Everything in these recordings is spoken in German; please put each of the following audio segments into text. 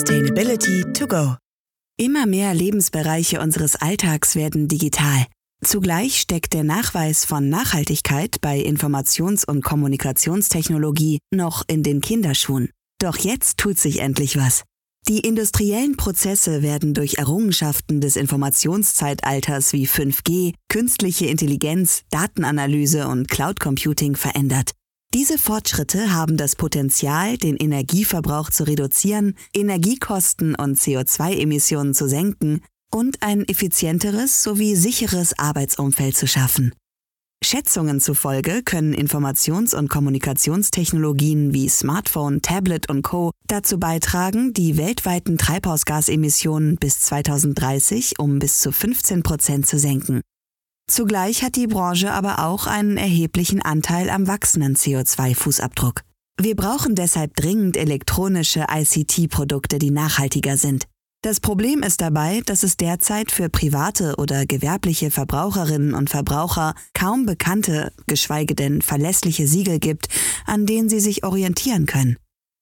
Sustainability to go. Immer mehr Lebensbereiche unseres Alltags werden digital. Zugleich steckt der Nachweis von Nachhaltigkeit bei Informations- und Kommunikationstechnologie noch in den Kinderschuhen. Doch jetzt tut sich endlich was. Die industriellen Prozesse werden durch Errungenschaften des Informationszeitalters wie 5G, künstliche Intelligenz, Datenanalyse und Cloud Computing verändert. Diese Fortschritte haben das Potenzial, den Energieverbrauch zu reduzieren, Energiekosten und CO2-Emissionen zu senken und ein effizienteres sowie sicheres Arbeitsumfeld zu schaffen. Schätzungen zufolge können Informations- und Kommunikationstechnologien wie Smartphone, Tablet und Co. dazu beitragen, die weltweiten Treibhausgasemissionen bis 2030 um bis zu 15% zu senken. Zugleich hat die Branche aber auch einen erheblichen Anteil am wachsenden CO2-Fußabdruck. Wir brauchen deshalb dringend elektronische ICT-Produkte, die nachhaltiger sind. Das Problem ist dabei, dass es derzeit für private oder gewerbliche Verbraucherinnen und Verbraucher kaum bekannte, geschweige denn verlässliche Siegel gibt, an denen sie sich orientieren können.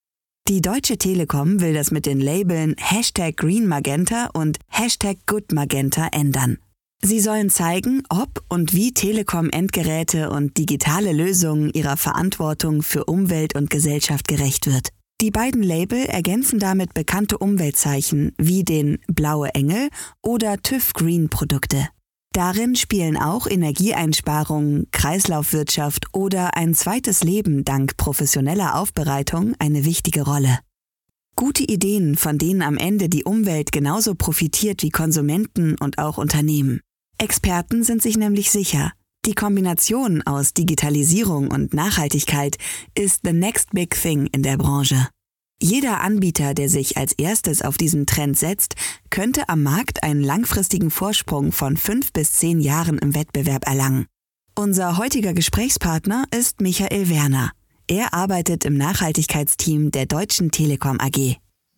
Die Deutsche Telekom will das mit den Labeln #GreenMagenta und #GoodMagenta ändern. Sie sollen zeigen, ob und wie Telekom-Endgeräte und digitale Lösungen ihrer Verantwortung für Umwelt und Gesellschaft gerecht wird. Die beiden Label ergänzen damit bekannte Umweltzeichen wie den Blaue Engel oder TÜV Green Produkte. Darin spielen auch Energieeinsparungen, Kreislaufwirtschaft oder ein zweites Leben dank professioneller Aufbereitung eine wichtige Rolle. Gute Ideen, von denen am Ende die Umwelt genauso profitiert wie Konsumenten und auch Unternehmen. Experten sind sich nämlich sicher, die Kombination aus Digitalisierung und Nachhaltigkeit ist the next big thing in der Branche. Jeder Anbieter, der sich als erstes auf diesen Trend setzt, könnte am Markt einen langfristigen Vorsprung von 5 bis 10 Jahren im Wettbewerb erlangen. Unser heutiger Gesprächspartner ist Michael Werner. Er arbeitet im Nachhaltigkeitsteam der Deutschen Telekom AG.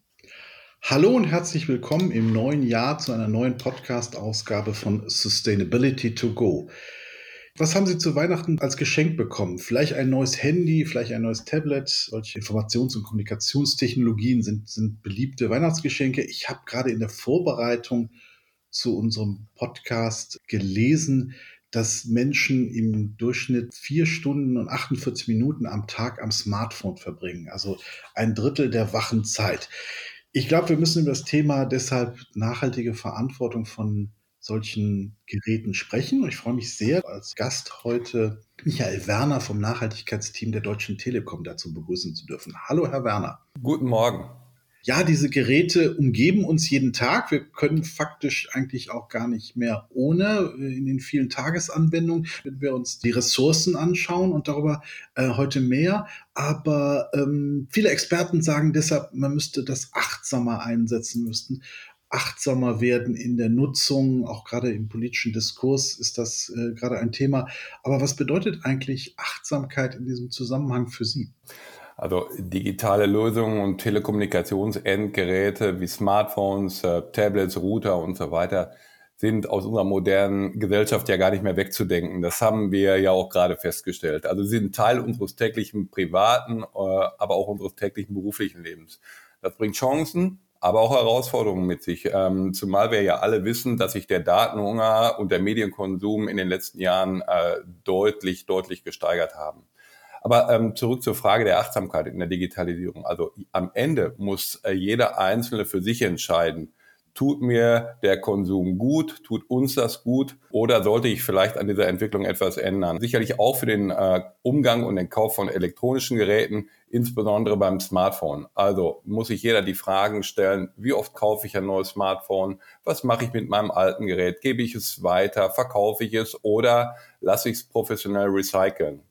Hallo und herzlich willkommen im neuen Jahr zu einer neuen Podcast-Ausgabe von Sustainability to go. Was haben Sie zu Weihnachten als Geschenk bekommen? Vielleicht ein neues Handy, vielleicht ein neues Tablet. Solche Informations- und Kommunikationstechnologien sind beliebte Weihnachtsgeschenke. Ich habe gerade in der Vorbereitung zu unserem Podcast gelesen, dass Menschen im Durchschnitt 4 Stunden und 48 Minuten am Tag am Smartphone verbringen. Also ein Drittel der wachen Zeit. Ich glaube, wir müssen über das Thema deshalb nachhaltige Verantwortung von solchen Geräten sprechen. Und ich freue mich sehr, als Gast heute Michael Werner vom Nachhaltigkeitsteam der Deutschen Telekom dazu begrüßen zu dürfen. Hallo, Herr Werner. Guten Morgen. Ja, diese Geräte umgeben uns jeden Tag. Wir können faktisch eigentlich auch gar nicht mehr ohne in den vielen Tagesanwendungen, wenn wir uns die Ressourcen anschauen und darüber heute mehr. Aber viele Experten sagen deshalb, man müsste das achtsamer einsetzen, müssten achtsamer werden in der Nutzung. Auch gerade im politischen Diskurs ist das gerade ein Thema. Aber was bedeutet eigentlich Achtsamkeit in diesem Zusammenhang für Sie? Also digitale Lösungen und Telekommunikationsendgeräte wie Smartphones, Tablets, Router und so weiter sind aus unserer modernen Gesellschaft ja gar nicht mehr wegzudenken. Das haben wir ja auch gerade festgestellt. Also sie sind Teil unseres täglichen privaten, aber auch unseres täglichen beruflichen Lebens. Das bringt Chancen, aber auch Herausforderungen mit sich. Zumal wir ja alle wissen, dass sich der Datenhunger und der Medienkonsum in den letzten Jahren deutlich gesteigert haben. Aber zurück zur Frage der Achtsamkeit in der Digitalisierung. Also am Ende muss jeder Einzelne für sich entscheiden, tut mir der Konsum gut, tut uns das gut oder sollte ich vielleicht an dieser Entwicklung etwas ändern? Sicherlich auch für den Umgang und den Kauf von elektronischen Geräten, insbesondere beim Smartphone. Also muss sich jeder die Fragen stellen, wie oft kaufe ich ein neues Smartphone? Was mache ich mit meinem alten Gerät? Gebe ich es weiter? Verkaufe ich es oder lasse ich es professionell recyceln?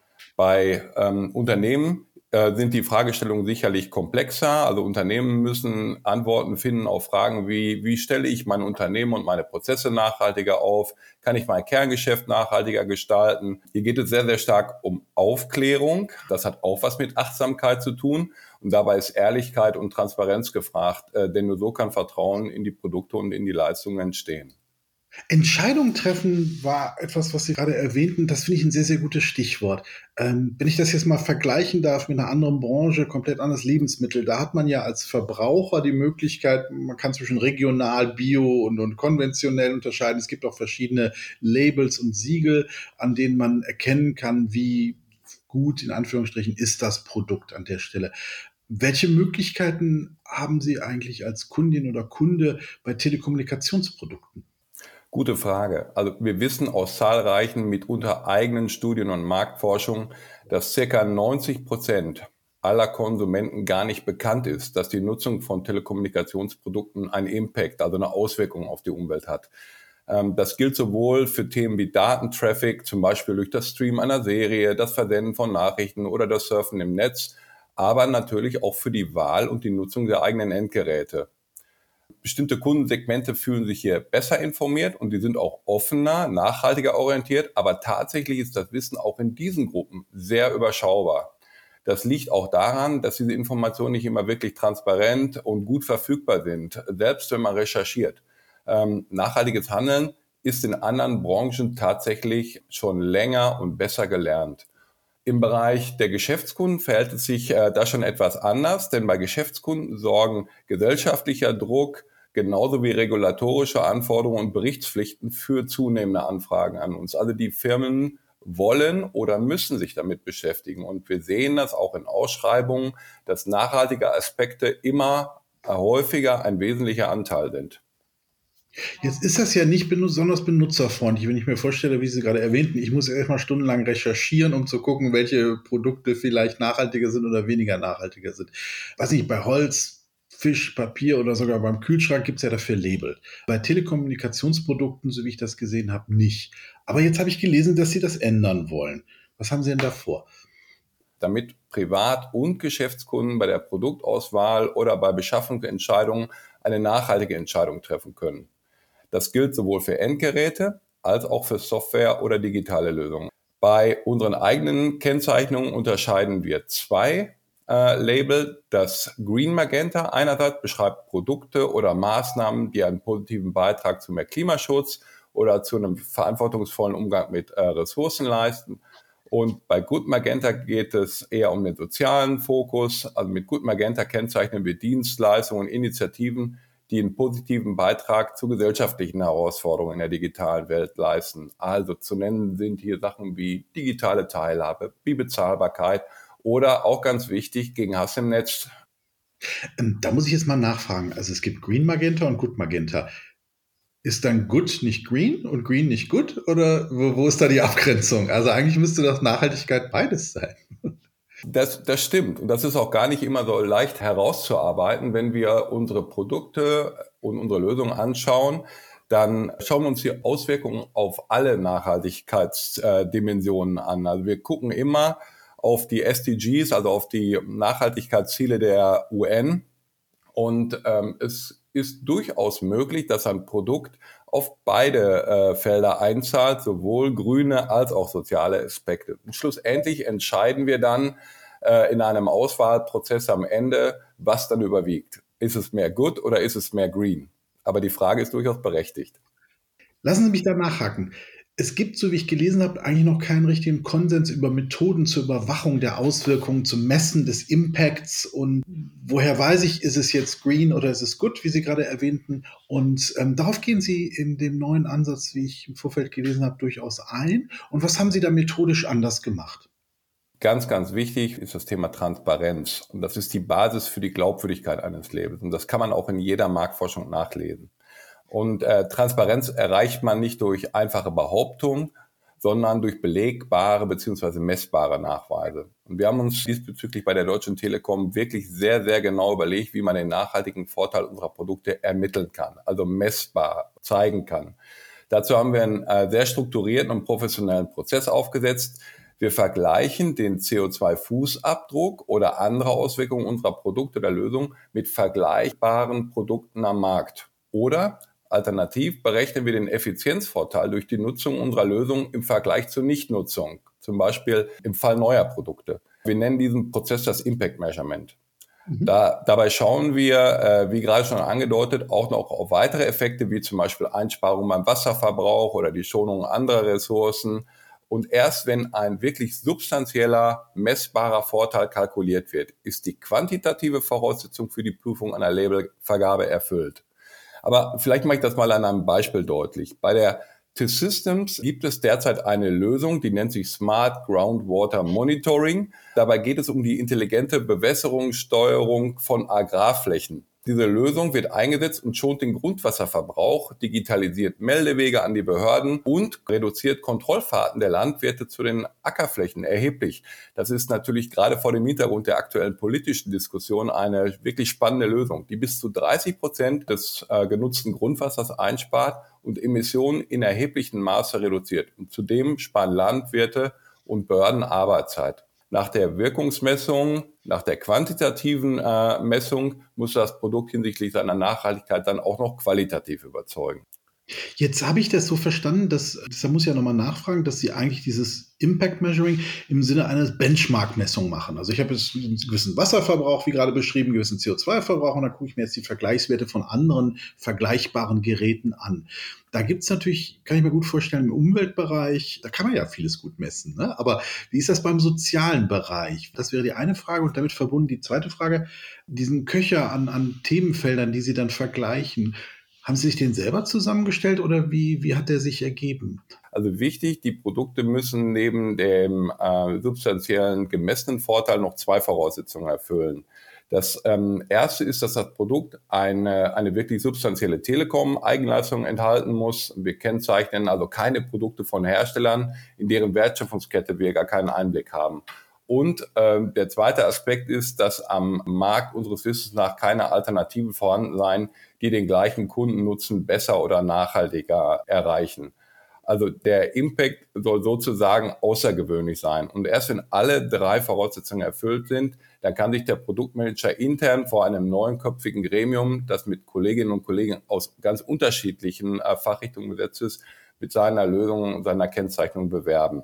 Bei Unternehmen sind die Fragestellungen sicherlich komplexer. Also Unternehmen müssen Antworten finden auf Fragen wie stelle ich mein Unternehmen und meine Prozesse nachhaltiger auf? Kann ich mein Kerngeschäft nachhaltiger gestalten? Hier geht es sehr stark um Aufklärung. Das hat auch was mit Achtsamkeit zu tun. Und dabei ist Ehrlichkeit und Transparenz gefragt, denn nur so kann Vertrauen in die Produkte und in die Leistungen entstehen. Entscheidungen treffen war etwas, was Sie gerade erwähnten. Das finde ich ein sehr, sehr gutes Stichwort. Wenn ich das jetzt mal vergleichen darf mit einer anderen Branche, komplett anderes Lebensmittel, da hat man ja als Verbraucher die Möglichkeit, man kann zwischen regional, bio und konventionell unterscheiden. Es gibt auch verschiedene Labels und Siegel, an denen man erkennen kann, wie gut in Anführungsstrichen ist das Produkt an der Stelle. Welche Möglichkeiten haben Sie eigentlich als Kundin oder Kunde bei Telekommunikationsprodukten? Gute Frage. Also wir wissen aus zahlreichen, mitunter eigenen Studien und Marktforschung, dass ca. 90% aller Konsumenten gar nicht bekannt ist, dass die Nutzung von Telekommunikationsprodukten einen Impact, also eine Auswirkung auf die Umwelt hat. Das gilt sowohl für Themen wie Datentraffic, zum Beispiel durch das Streamen einer Serie, das Versenden von Nachrichten oder das Surfen im Netz, aber natürlich auch für die Wahl und die Nutzung der eigenen Endgeräte. Bestimmte Kundensegmente fühlen sich hier besser informiert und die sind auch offener, nachhaltiger orientiert, aber tatsächlich ist das Wissen auch in diesen Gruppen sehr überschaubar. Das liegt auch daran, dass diese Informationen nicht immer wirklich transparent und gut verfügbar sind, selbst wenn man recherchiert. Nachhaltiges Handeln ist in anderen Branchen tatsächlich schon länger und besser gelernt. Im Bereich der Geschäftskunden verhält es sich da schon etwas anders, denn bei Geschäftskunden sorgen gesellschaftlicher Druck genauso wie regulatorische Anforderungen und Berichtspflichten für zunehmende Anfragen an uns. Also die Firmen wollen oder müssen sich damit beschäftigen. Und wir sehen das auch in Ausschreibungen, dass nachhaltige Aspekte immer häufiger ein wesentlicher Anteil sind. Jetzt ist das ja nicht besonders benutzerfreundlich, wenn ich mir vorstelle, wie Sie gerade erwähnten, ich muss erstmal stundenlang recherchieren, um zu gucken, welche Produkte vielleicht nachhaltiger sind oder weniger nachhaltiger sind. Weiß nicht, bei Holz, Fisch, Papier oder sogar beim Kühlschrank gibt es ja dafür Label. Bei Telekommunikationsprodukten, so wie ich das gesehen habe, nicht. Aber jetzt habe ich gelesen, dass Sie das ändern wollen. Was haben Sie denn da vor? Damit Privat- und Geschäftskunden bei der Produktauswahl oder bei Beschaffungsentscheidungen eine nachhaltige Entscheidung treffen können. Das gilt sowohl für Endgeräte als auch für Software oder digitale Lösungen. Bei unseren eigenen Kennzeichnungen unterscheiden wir zwei Label. Das Green Magenta einerseits beschreibt Produkte oder Maßnahmen, die einen positiven Beitrag zu mehr Klimaschutz oder zu einem verantwortungsvollen Umgang mit Ressourcen leisten. Und bei Good Magenta geht es eher um den sozialen Fokus. Also mit Good Magenta kennzeichnen wir Dienstleistungen und Initiativen, die einen positiven Beitrag zu gesellschaftlichen Herausforderungen in der digitalen Welt leisten. Also zu nennen sind hier Sachen wie digitale Teilhabe, wie Bezahlbarkeit oder auch ganz wichtig gegen Hass im Netz. Da muss ich jetzt mal nachfragen. Also es gibt Green Magenta und Good Magenta. Ist dann Good nicht Green und Green nicht Good? Oder wo ist da die Abgrenzung? Also eigentlich müsste doch Nachhaltigkeit beides sein. Das stimmt. Und das ist auch gar nicht immer so leicht herauszuarbeiten. Wenn wir unsere Produkte und unsere Lösungen anschauen, dann schauen wir uns die Auswirkungen auf alle Nachhaltigkeitsdimensionen an. Also wir gucken immer auf die SDGs, also auf die Nachhaltigkeitsziele der UN. Und es ist durchaus möglich, dass ein Produkt auf beide Felder einzahlt, sowohl grüne als auch soziale Aspekte. Und schlussendlich entscheiden wir dann in einem Auswahlprozess am Ende, was dann überwiegt. Ist es mehr Good oder ist es mehr Green? Aber die Frage ist durchaus berechtigt. Lassen Sie mich da nachhaken. Es gibt, so wie ich gelesen habe, eigentlich noch keinen richtigen Konsens über Methoden zur Überwachung der Auswirkungen, zum Messen des Impacts und woher weiß ich, ist es jetzt green oder ist es good, wie Sie gerade erwähnten. Und darauf gehen Sie in dem neuen Ansatz, wie ich im Vorfeld gelesen habe, durchaus ein. Und was haben Sie da methodisch anders gemacht? Ganz, ganz wichtig ist das Thema Transparenz. Und das ist die Basis für die Glaubwürdigkeit eines Labels. Und das kann man auch in jeder Marktforschung nachlesen. Und Transparenz erreicht man nicht durch einfache Behauptungen, sondern durch belegbare bzw. messbare Nachweise. Und wir haben uns diesbezüglich bei der Deutschen Telekom wirklich sehr, sehr genau überlegt, wie man den nachhaltigen Vorteil unserer Produkte ermitteln kann, also messbar zeigen kann. Dazu haben wir einen sehr strukturierten und professionellen Prozess aufgesetzt. Wir vergleichen den CO2-Fußabdruck oder andere Auswirkungen unserer Produkte oder Lösungen mit vergleichbaren Produkten am Markt. Oder alternativ berechnen wir den Effizienzvorteil durch die Nutzung unserer Lösung im Vergleich zur Nichtnutzung, zum Beispiel im Fall neuer Produkte. Wir nennen diesen Prozess das Impact Measurement. Mhm. Dabei schauen wir, wie gerade schon angedeutet, auch noch auf weitere Effekte, wie zum Beispiel Einsparungen beim Wasserverbrauch oder die Schonung anderer Ressourcen. Und erst wenn ein wirklich substanzieller, messbarer Vorteil kalkuliert wird, ist die quantitative Voraussetzung für die Prüfung einer Labelvergabe erfüllt. Aber vielleicht mache ich das mal an einem Beispiel deutlich. Bei der T-Systems gibt es derzeit eine Lösung, die nennt sich Smart Groundwater Monitoring. Dabei geht es um die intelligente Bewässerungssteuerung von Agrarflächen. Diese Lösung wird eingesetzt und schont den Grundwasserverbrauch, digitalisiert Meldewege an die Behörden und reduziert Kontrollfahrten der Landwirte zu den Ackerflächen erheblich. Das ist natürlich gerade vor dem Hintergrund der aktuellen politischen Diskussion eine wirklich spannende Lösung, die bis zu 30% des genutzten Grundwassers einspart und Emissionen in erheblichem Maße reduziert. Und zudem sparen Landwirte und Behörden Arbeitszeit. Nach der Wirkungsmessung, nach der quantitativen Messung muss das Produkt hinsichtlich seiner Nachhaltigkeit dann auch noch qualitativ überzeugen. Jetzt habe ich das so verstanden, deshalb muss ich ja nochmal nachfragen, dass Sie eigentlich dieses Impact Measuring im Sinne einer Benchmark-Messung machen. Also ich habe jetzt einen gewissen Wasserverbrauch, wie gerade beschrieben, einen gewissen CO2-Verbrauch und dann gucke ich mir jetzt die Vergleichswerte von anderen vergleichbaren Geräten an. Da gibt es natürlich, kann ich mir gut vorstellen, im Umweltbereich, da kann man ja vieles gut messen. Ne? Aber wie ist das beim sozialen Bereich? Das wäre die eine Frage und damit verbunden die zweite Frage. Diesen Köcher an Themenfeldern, die Sie dann vergleichen, haben Sie sich den selber zusammengestellt oder wie hat der sich ergeben? Also wichtig, die Produkte müssen neben dem substanziellen gemessenen Vorteil noch zwei Voraussetzungen erfüllen. Das erste ist, dass das Produkt eine wirklich substanzielle Telekom-Eigenleistung enthalten muss. Wir kennzeichnen also keine Produkte von Herstellern, in deren Wertschöpfungskette wir gar keinen Einblick haben. Und der zweite Aspekt ist, dass am Markt unseres Wissens nach keine Alternativen vorhanden seien, die den gleichen Kundennutzen besser oder nachhaltiger erreichen. Also der Impact soll sozusagen außergewöhnlich sein. Und erst wenn alle drei Voraussetzungen erfüllt sind, dann kann sich der Produktmanager intern vor einem neunköpfigen Gremium, das mit Kolleginnen und Kollegen aus ganz unterschiedlichen Fachrichtungen besetzt ist, mit seiner Lösung und seiner Kennzeichnung bewerben.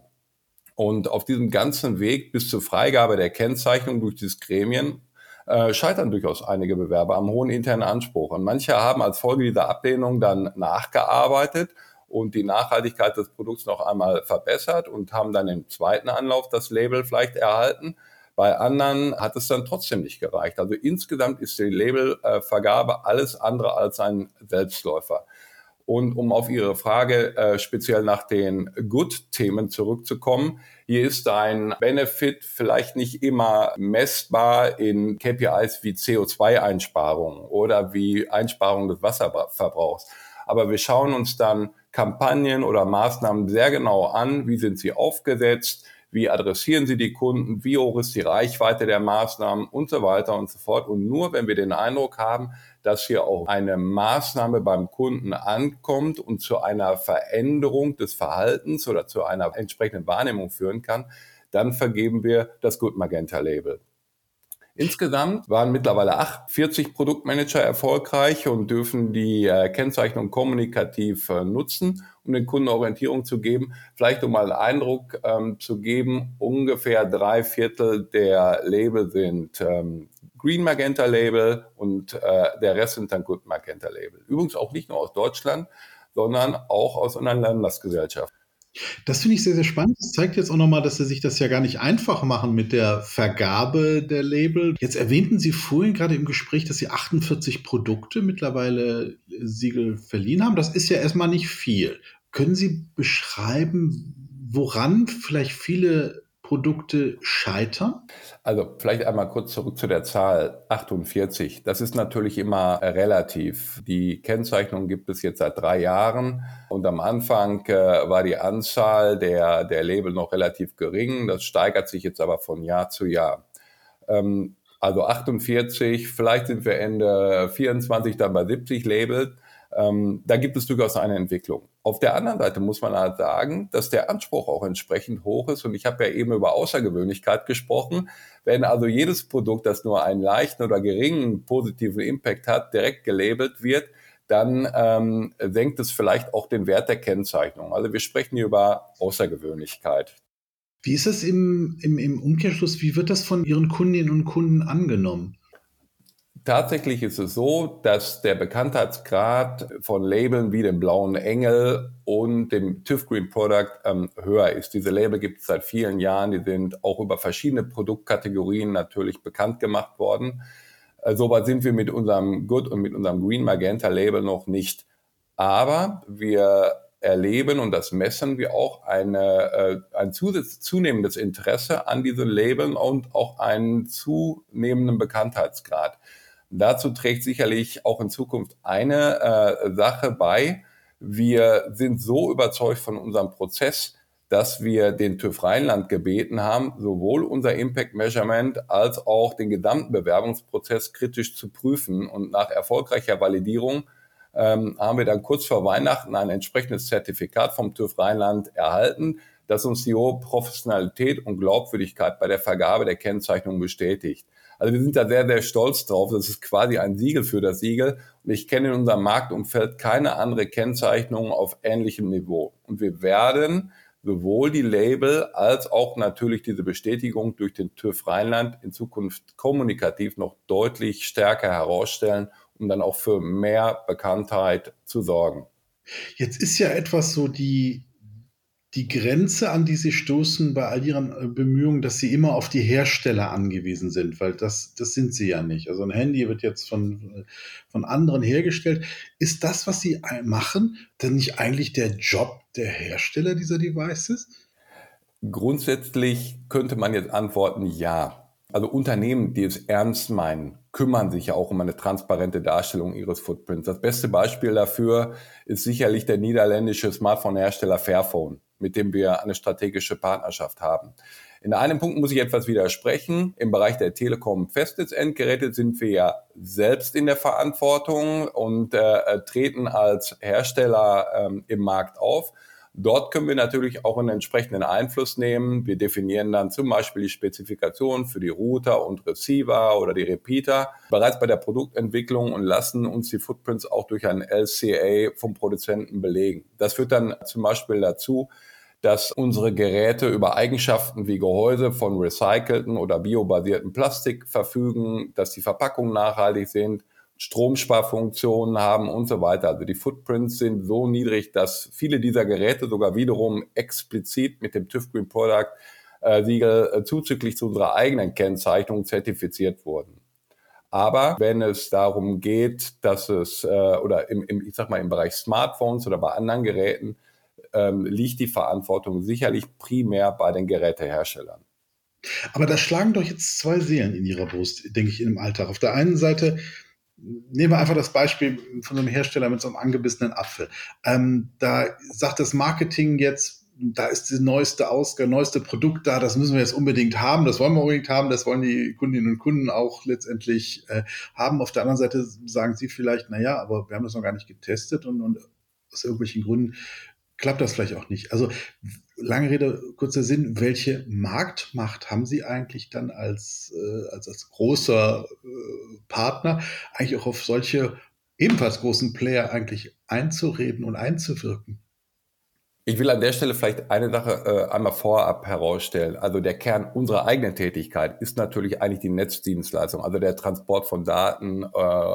Und auf diesem ganzen Weg bis zur Freigabe der Kennzeichnung durch dieses Gremien scheitern durchaus einige Bewerber am hohen internen Anspruch. Und manche haben als Folge dieser Ablehnung dann nachgearbeitet und die Nachhaltigkeit des Produkts noch einmal verbessert und haben dann im zweiten Anlauf das Label vielleicht erhalten. Bei anderen hat es dann trotzdem nicht gereicht. Also insgesamt ist die Labelvergabe alles andere als ein Selbstläufer. Und um auf Ihre Frage speziell nach den Good-Themen zurückzukommen, hier ist ein Benefit vielleicht nicht immer messbar in KPIs wie CO2-Einsparungen oder wie Einsparung des Wasserverbrauchs. Aber wir schauen uns dann Kampagnen oder Maßnahmen sehr genau an. Wie sind sie aufgesetzt? Wie adressieren sie die Kunden? Wie hoch ist die Reichweite der Maßnahmen und so weiter und so fort. Und nur wenn wir den Eindruck haben, dass hier auch eine Maßnahme beim Kunden ankommt und zu einer Veränderung des Verhaltens oder zu einer entsprechenden Wahrnehmung führen kann, dann vergeben wir das Good Magenta Label. Insgesamt waren mittlerweile 40 Produktmanager erfolgreich und dürfen die Kennzeichnung kommunikativ nutzen, um den Kunden Orientierung zu geben. Vielleicht um mal einen Eindruck zu geben, ungefähr 3/4 der Label sind Green Magenta Label und der Rest sind dann Good Magenta Label. Übrigens auch nicht nur aus Deutschland, sondern auch aus einer Landesgesellschaft. Das finde ich sehr, sehr spannend. Das zeigt jetzt auch nochmal, dass Sie sich das ja gar nicht einfach machen mit der Vergabe der Label. Jetzt erwähnten Sie vorhin gerade im Gespräch, dass Sie 48 Produkte mittlerweile Siegel verliehen haben. Das ist ja erstmal nicht viel. Können Sie beschreiben, woran vielleicht viele Produkte scheitern? Also vielleicht einmal kurz zurück zu der Zahl 48. Das ist natürlich immer relativ. Die Kennzeichnung gibt es jetzt seit 3 Jahren und am Anfang war die Anzahl der Label noch relativ gering. Das steigert sich jetzt aber von Jahr zu Jahr. Also 48, vielleicht sind wir Ende 24 dann bei 70 Labels. Da gibt es durchaus eine Entwicklung. Auf der anderen Seite muss man halt sagen, dass der Anspruch auch entsprechend hoch ist. Und ich habe ja eben über Außergewöhnlichkeit gesprochen. Wenn also jedes Produkt, das nur einen leichten oder geringen positiven Impact hat, direkt gelabelt wird, dann senkt es vielleicht auch den Wert der Kennzeichnung. Also wir sprechen hier über Außergewöhnlichkeit. Wie ist das im Umkehrschluss? Wie wird das von Ihren Kundinnen und Kunden angenommen? Tatsächlich ist es so, dass der Bekanntheitsgrad von Labeln wie dem Blauen Engel und dem TÜV Green Product höher ist. Diese Label gibt es seit vielen Jahren, die sind auch über verschiedene Produktkategorien natürlich bekannt gemacht worden. Soweit sind wir mit unserem Good und mit unserem Green Magenta Label noch nicht. Aber wir erleben, und das messen wir auch, ein zunehmendes Interesse an diesen Labeln und auch einen zunehmenden Bekanntheitsgrad. Dazu trägt sicherlich auch in Zukunft eine Sache bei. Wir sind so überzeugt von unserem Prozess, dass wir den TÜV Rheinland gebeten haben, sowohl unser Impact Measurement als auch den gesamten Bewerbungsprozess kritisch zu prüfen. Und nach erfolgreicher Validierung haben wir dann kurz vor Weihnachten ein entsprechendes Zertifikat vom TÜV Rheinland erhalten, das uns die hohe Professionalität und Glaubwürdigkeit bei der Vergabe der Kennzeichnung bestätigt. Also wir sind da sehr, sehr stolz drauf. Das ist quasi ein Siegel für das Siegel. Und ich kenne in unserem Marktumfeld keine andere Kennzeichnung auf ähnlichem Niveau. Und wir werden sowohl die Label als auch natürlich diese Bestätigung durch den TÜV Rheinland in Zukunft kommunikativ noch deutlich stärker herausstellen, um dann auch für mehr Bekanntheit zu sorgen. Jetzt ist ja etwas so die Grenze, an die Sie stoßen bei all Ihren Bemühungen, dass Sie immer auf die Hersteller angewiesen sind, weil das sind Sie ja nicht. Also ein Handy wird jetzt von anderen hergestellt. Ist das, was Sie machen, denn nicht eigentlich der Job der Hersteller dieser Devices? Grundsätzlich könnte man jetzt antworten, ja. Also Unternehmen, die es ernst meinen, kümmern sich ja auch um eine transparente Darstellung ihres Footprints. Das beste Beispiel dafür ist sicherlich der niederländische Smartphone-Hersteller Fairphone, mit dem wir eine strategische Partnerschaft haben. In einem Punkt muss ich etwas widersprechen. Im Bereich der Telekom-Festnetzendgeräte sind wir ja selbst in der Verantwortung und treten als Hersteller im Markt auf. Dort können wir natürlich auch einen entsprechenden Einfluss nehmen. Wir definieren dann zum Beispiel die Spezifikationen für die Router und Receiver oder die Repeater bereits bei der Produktentwicklung und lassen uns die Footprints auch durch ein LCA vom Produzenten belegen. Das führt dann zum Beispiel dazu, dass unsere Geräte über Eigenschaften wie Gehäuse von recycelten oder biobasierten Plastik verfügen, dass die Verpackungen nachhaltig sind, Stromsparfunktionen haben und so weiter. Also die Footprints sind so niedrig, dass viele dieser Geräte sogar wiederum explizit mit dem TÜV Green Product Siegel zuzüglich zu unserer eigenen Kennzeichnung zertifiziert wurden. Aber wenn es darum geht, dass es im Bereich Smartphones oder bei anderen Geräten liegt die Verantwortung sicherlich primär bei den Geräteherstellern. Aber da schlagen doch jetzt zwei Seelen in Ihrer Brust, denke ich, im Alltag. Auf der einen Seite nehmen wir einfach das Beispiel von einem Hersteller mit so einem angebissenen Apfel. Da sagt das Marketing jetzt, da ist das neueste Produkt da, das müssen wir jetzt unbedingt haben, das wollen wir unbedingt haben, das wollen die Kundinnen und Kunden auch letztendlich haben. Auf der anderen Seite sagen sie vielleicht, naja, aber wir haben das noch gar nicht getestet und aus irgendwelchen Gründen klappt das vielleicht auch nicht. Also lange Rede, kurzer Sinn, welche Marktmacht haben Sie eigentlich dann als großer Partner eigentlich auch auf solche ebenfalls großen Player eigentlich einzureden und einzuwirken? Ich will an der Stelle vielleicht eine Sache einmal vorab herausstellen. Also der Kern unserer eigenen Tätigkeit ist natürlich eigentlich die Netzdienstleistung, also der Transport von Daten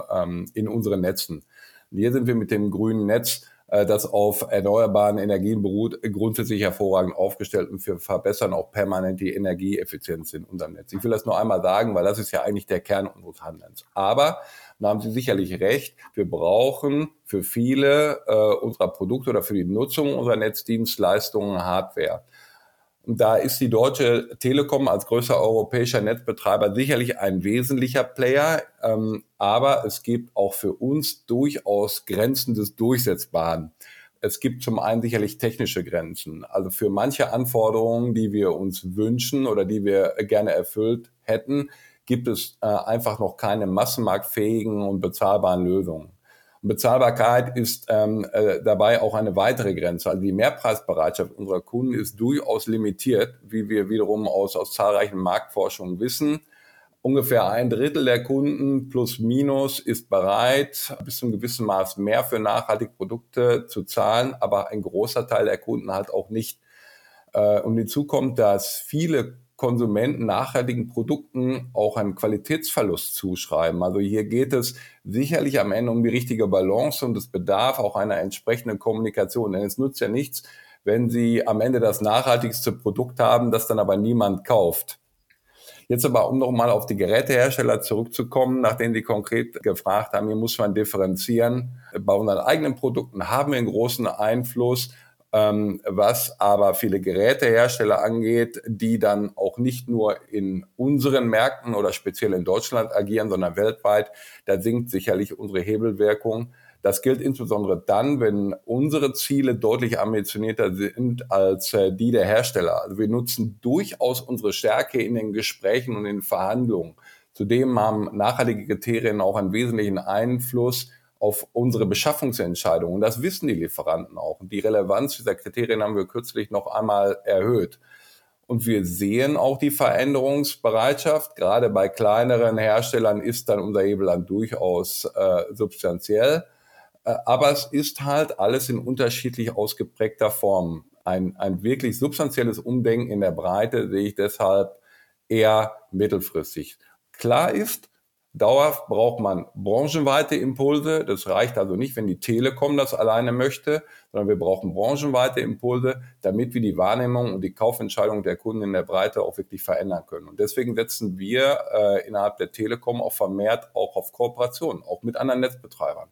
in unseren Netzen. Und hier sind wir mit dem grünen Netz, das auf erneuerbaren Energien beruht, grundsätzlich hervorragend aufgestellt und wir verbessern auch permanent die Energieeffizienz in unserem Netz. Ich will das nur einmal sagen, weil das ist ja eigentlich der Kern unseres Handelns. Aber, da haben Sie sicherlich recht, wir brauchen für viele unserer Produkte oder für die Nutzung unserer Netzdienstleistungen Hardware. Und da ist die Deutsche Telekom als größter europäischer Netzbetreiber sicherlich ein wesentlicher Player. Aber es gibt auch für uns durchaus Grenzen des Durchsetzbaren. Es gibt zum einen sicherlich technische Grenzen. Also für manche Anforderungen, die wir uns wünschen oder die wir gerne erfüllt hätten, gibt es einfach noch keine massenmarktfähigen und bezahlbaren Lösungen. Und Bezahlbarkeit ist dabei auch eine weitere Grenze. Also die Mehrpreisbereitschaft unserer Kunden ist durchaus limitiert, wie wir wiederum aus zahlreichen Marktforschungen wissen. Ungefähr 1/3 der Kunden plus minus ist bereit, bis zu einem gewissen Maß mehr für nachhaltige Produkte zu zahlen, aber ein großer Teil der Kunden halt auch nicht. Und hinzu kommt, dass viele Konsumenten nachhaltigen Produkten auch einen Qualitätsverlust zuschreiben. Also hier geht es sicherlich am Ende um die richtige Balance und es bedarf auch einer entsprechenden Kommunikation. Denn es nutzt ja nichts, wenn Sie am Ende das nachhaltigste Produkt haben, das dann aber niemand kauft. Jetzt aber, um nochmal auf die Gerätehersteller zurückzukommen, nachdem Sie konkret gefragt haben, hier muss man differenzieren. Bei unseren eigenen Produkten haben wir einen großen Einfluss, was aber viele Gerätehersteller angeht, die dann auch nicht nur in unseren Märkten oder speziell in Deutschland agieren, sondern weltweit. Da sinkt sicherlich unsere Hebelwirkung. Das gilt insbesondere dann, wenn unsere Ziele deutlich ambitionierter sind als die der Hersteller. Also wir nutzen durchaus unsere Stärke in den Gesprächen und in den Verhandlungen. Zudem haben nachhaltige Kriterien auch einen wesentlichen Einfluss auf unsere Beschaffungsentscheidungen. Und das wissen die Lieferanten auch. Und die Relevanz dieser Kriterien haben wir kürzlich noch einmal erhöht. Und wir sehen auch die Veränderungsbereitschaft. Gerade bei kleineren Herstellern ist dann unser Hebel dann durchaus substanziell. Aber es ist halt alles in unterschiedlich ausgeprägter Form. Ein wirklich substanzielles Umdenken in der Breite sehe ich deshalb eher mittelfristig. Klar ist, dauerhaft braucht man branchenweite Impulse. Das reicht also nicht, wenn die Telekom das alleine möchte, sondern wir brauchen branchenweite Impulse, damit wir die Wahrnehmung und die Kaufentscheidung der Kunden in der Breite auch wirklich verändern können. Und deswegen setzen wir innerhalb der Telekom auch vermehrt auch auf Kooperation, auch mit anderen Netzbetreibern.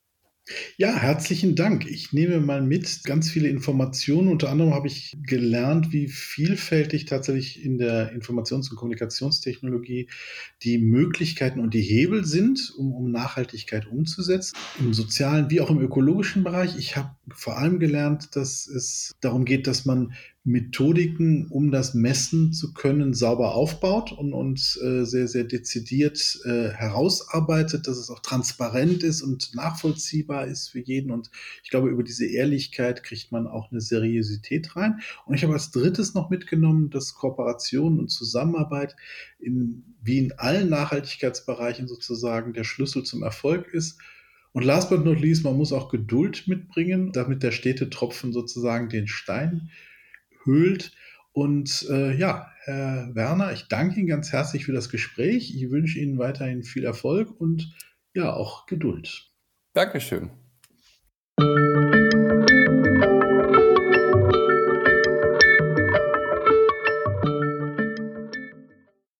Ja, herzlichen Dank. Ich nehme mal mit ganz viele Informationen. Unter anderem habe ich gelernt, wie vielfältig tatsächlich in der Informations- und Kommunikationstechnologie die Möglichkeiten und die Hebel sind, um Nachhaltigkeit umzusetzen, im sozialen wie auch im ökologischen Bereich. Ich habe vor allem gelernt, dass es darum geht, dass man Methodiken, um das messen zu können, sauber aufbaut und sehr, sehr dezidiert herausarbeitet, dass es auch transparent ist und nachvollziehbar ist für jeden. Und ich glaube, über diese Ehrlichkeit kriegt man auch eine Seriosität rein. Und ich habe als drittes noch mitgenommen, dass Kooperation und Zusammenarbeit wie in allen Nachhaltigkeitsbereichen sozusagen der Schlüssel zum Erfolg ist. Und last but not least, man muss auch Geduld mitbringen, damit der stete Tropfen sozusagen den Stein höhlt. Und ja, Herr Werner, ich danke Ihnen ganz herzlich für das Gespräch. Ich wünsche Ihnen weiterhin viel Erfolg und ja, auch Geduld. Dankeschön.